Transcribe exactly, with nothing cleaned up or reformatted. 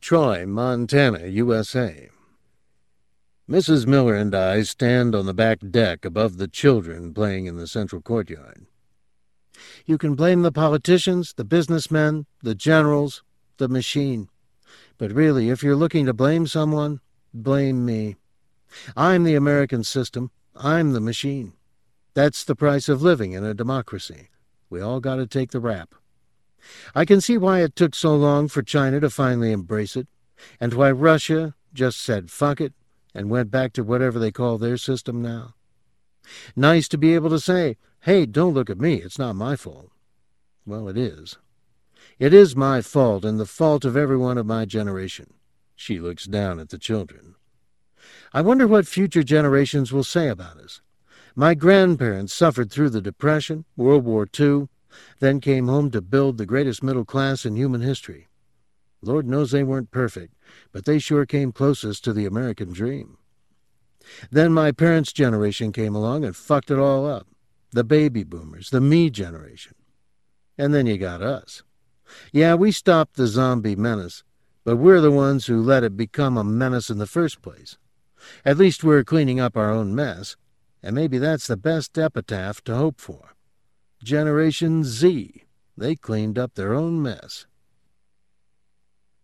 Troy, Montana, U S A. Missus Miller and I stand on the back deck above the children playing in the central courtyard. You can blame the politicians, the businessmen, the generals, the machine. But really, if you're looking to blame someone, blame me. I'm the American system. I'm the machine. That's the price of living in a democracy. We all got to take the rap. I can see why it took so long for China to finally embrace it, and why Russia just said fuck it and went back to whatever they call their system now. Nice to be able to say, hey, don't look at me, it's not my fault. Well, it is. It is my fault and the fault of everyone of my generation. She looks down at the children. I wonder what future generations will say about us. My grandparents suffered through the Depression, World War Two, then came home to build the greatest middle class in human history. Lord knows they weren't perfect, but they sure came closest to the American dream. Then my parents' generation came along and fucked it all up. The baby boomers, the me generation. And then you got us. Yeah, we stopped the zombie menace, but we're the ones who let it become a menace in the first place. At least we're cleaning up our own mess, and maybe that's the best epitaph to hope for. Generation Z, they cleaned up their own mess.